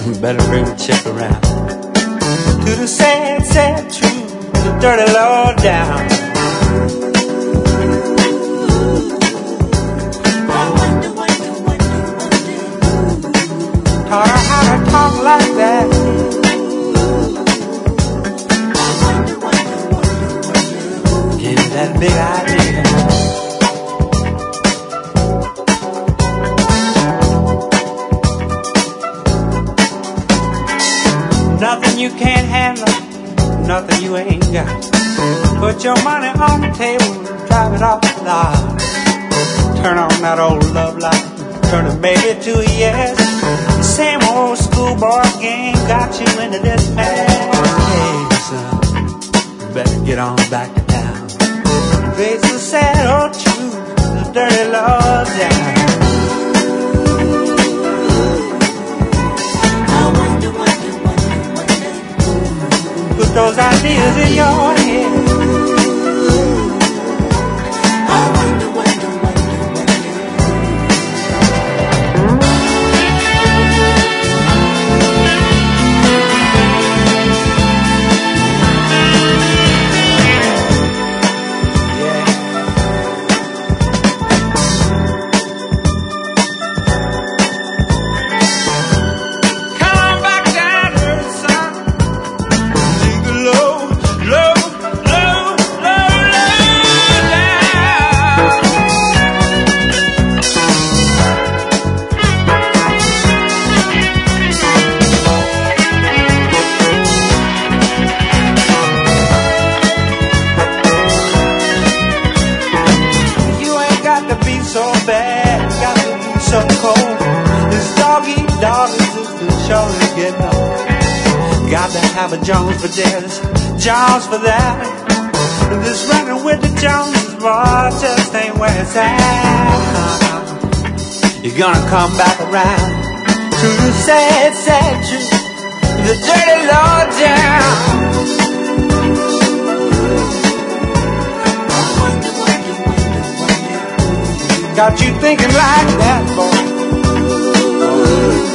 Better bring the chick around. To the sad, sad truth, the dirty law down. Taught her how to talk like that. Gave her that big idea. Nothing you can't handle, nothing you ain't got. Put your money on the table, drive it off the lot. Turn on that old love light, turn a maybe to a yes. The same old schoolboy game got you into this mess. Hey, son, you better get on back to town. Face the sad old truth, the dirty law down. Put those ideas in your head. So bad, got to be so cold. This dog-eat-dog existence surely getting old. Got to have a Jones for this, Jones for that. This running with the Joneses, boy, just ain't where it's at. You're gonna come back around to the sad, sad truth, the dirty law down. Got you thinking like that, boy.